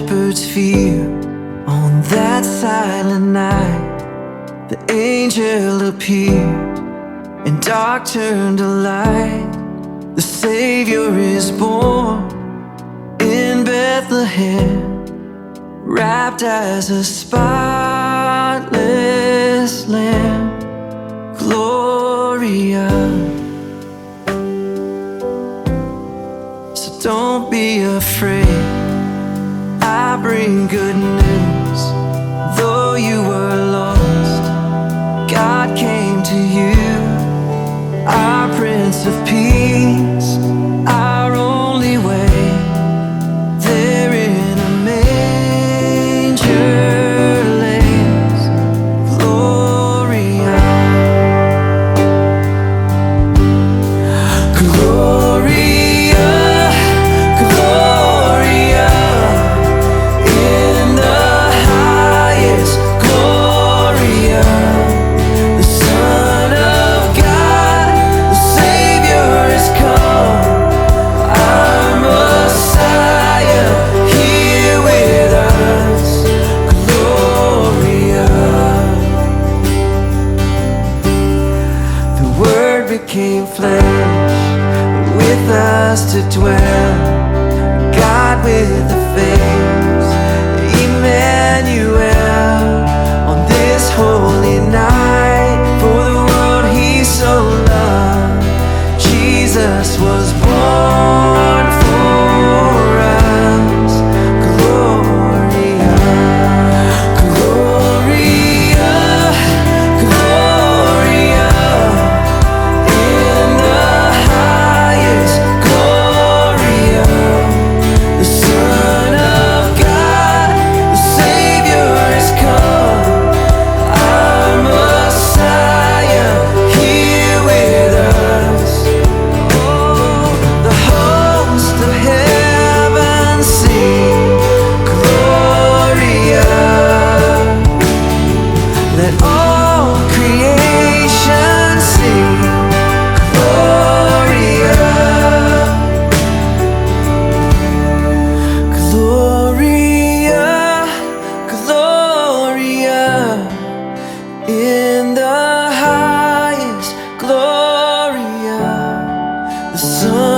shepherds fear on that silent night. The angel appeared and dark turned to light. The Savior is born in Bethlehem, wrapped as a spotless lamb. Gloria. So don't be afraid, I bring good news. Though you were lost, God came to you. Our Prince of Peace, our only way, there in a manger lays Gloria. Gloria, Gloria, in the highest Gloria. The Son of God, the Savior is come, our Messiah here with us. Gloria. The Word became flesh with us to dwell, God with a face, Emmanuel. On this holy night, for the world He so loved, Jesus was born for us. Gloria, Gloria, Gloria, in the highest Gloria. The Son of God, the Savior is come, our Messiah here with us. Oh, the host of heaven sing Gloria. Let all creation sing Gloria. Gloria, Gloria, in the highest Gloria. The Son